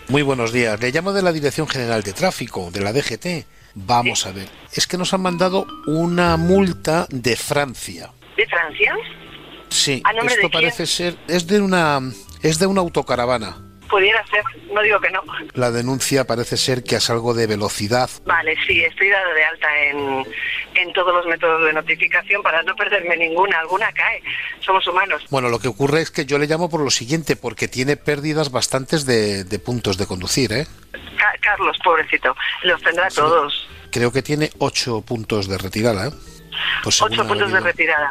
Muy buenos días. Le llamo de la Dirección General de Tráfico, de la DGT. Vamos a ver. Es que nos han mandado una multa de Francia. ¿De Francia? Sí. ¿A nombre esto de quién? parece ser... Es de una autocaravana. Pudiera ser, no digo que no. La denuncia parece ser que es algo de velocidad. Vale, sí, estoy dada de alta en todos los métodos de notificación para no perderme ninguna. Alguna cae. Somos humanos. Bueno, lo que ocurre es que yo le llamo por lo siguiente, porque tiene pérdidas bastantes de puntos de conducir, ¿eh? Carlos, pobrecito, los tendrá Sí. todos. Creo que tiene 8 puntos de retirada, ¿eh? Pues según 8 ha puntos de venido. retirada.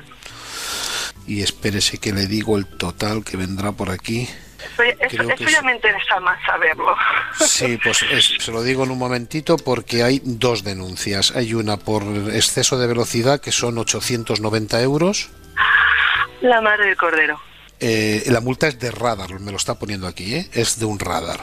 Y espérese que le digo el total que vendrá por aquí. Creo que Esto ya me interesa más saberlo. Sí, pues se lo digo en un momentito porque hay 2 denuncias. Hay una por exceso de velocidad que son 890 euros. La madre del cordero. La multa es de radar, me lo está poniendo aquí, ¿eh? Es de un radar.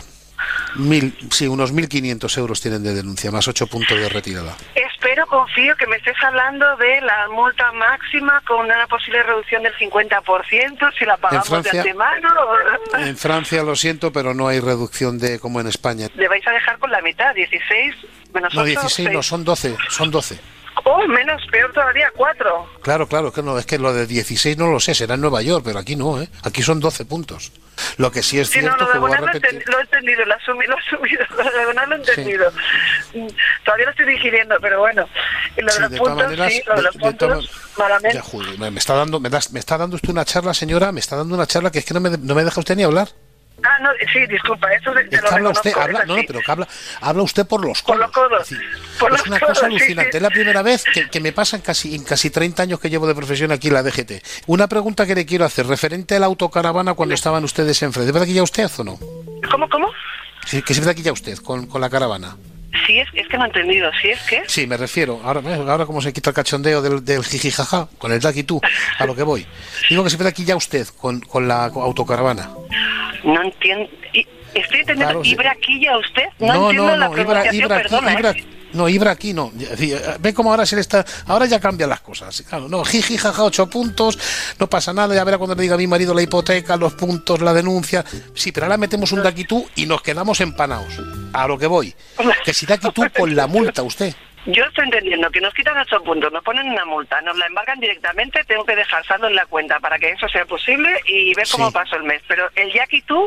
Unos 1.500 euros tienen de denuncia, más 8 puntos de retirada. Espero, confío que me estés hablando de la multa máxima con una posible reducción del 50% si la pagamos Francia, de antemano. En Francia, lo siento, pero no hay reducción de como en España. Le vais a dejar con la mitad, 16 menos 8. No, 16 no, son 12, son 12. Oh, menos, peor todavía, 4. Claro, que no, es que lo de 16 no lo sé, será en Nueva York, pero aquí no, ¿eh? Aquí son 12 puntos. Lo que sí es Sí, cierto no, lo que de voy a abonar repetir. lo he entendido, lo he asumido, lo de abonar lo he entendido. Todavía lo estoy digiriendo, pero bueno. Y lo de Sí, los de todas puntos, maneras, sí, lo de los puntos, malamente. Ya, joder, me está dando usted una charla, señora, me está dando una charla que es que no me deja usted ni hablar. Ah, no, sí, disculpa, eso te Es lo que habla reconozco. usted, es así. pero que habla usted por los Por codos. los codos, Es decir, por es los una codos, cosa sí, alucinante. sí. Es la primera vez que me pasa en casi 30 años que llevo de profesión aquí en la DGT. Una pregunta que le quiero hacer, referente a la autocaravana cuando estaban ustedes enfrente. ¿Es verdad que ya usted o no? ¿Cómo? Sí, que es verdad que ya usted con la caravana. Sí, es que no he entendido, ¿sí es que? Sí, me refiero, ahora como se quita el cachondeo del jijijaja, con el daqui tú, a lo que voy. Digo que se ve aquí ya usted con la autocaravana. No entiendo. Estoy entendiendo, Claro, sí. ¿Ibraquilla usted? No entiendo la pronunciación, perdona. No, Ibra aquí no. Ve cómo ahora ahora ya cambian las cosas. Claro, no, jiji, jaja, 8 puntos, no pasa nada, ya verá cuando le diga a mi marido la hipoteca, los puntos, la denuncia. Sí, pero ahora metemos un daquitú y nos quedamos empanados. A lo que voy. Que si daquitú con la multa usted. Yo estoy entendiendo que nos quitan 8 puntos, nos ponen una multa, nos la embargan directamente, tengo que dejar saldo en la cuenta para que eso sea posible y ver cómo Sí. paso el mes. Pero el Jackie tú...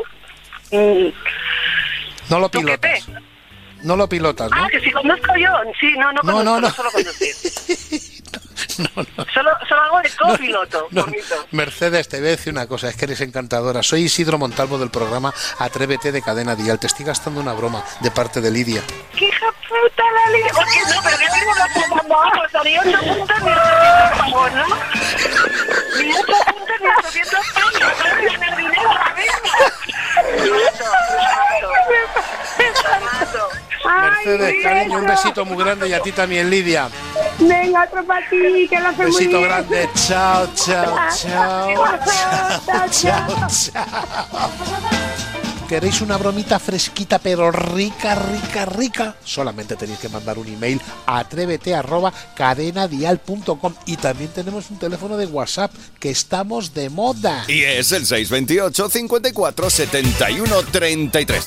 No lo ¿Tú qué pilotas. te? No lo pilotas, ¿no? Ah, que si conozco yo. Sí, no conozco, no solo conducir. Solo hago de copiloto. No, bonito. Mercedes, te voy a decir una cosa, es que eres encantadora. Soy Isidro Montalvo del programa Atrévete de Cadena Dial. Te estoy gastando una broma de parte de Lidia. ¡Qué hija puta la Lidia! ¿Por qué no? ¿Pero qué tengo la puta? Vamos, haría 8 puntos ni 800 pavos, ¿no? Ni 8 puntos ni 800 pavos. No me ganar dinero ahora mismo. Mato. Mercedes, cariño, un besito muy grande y a ti también, Lidia. Venga, otro para ti, que lo hace Un muy besito bien. grande. Chao, chao, chao. Chao, chao, chao. ¿Queréis una bromita fresquita pero rica, rica, rica? Solamente tenéis que mandar un email a atrévete@cadenadial.com y también tenemos un teléfono de WhatsApp que estamos de moda. Y es el 628 54 71 33.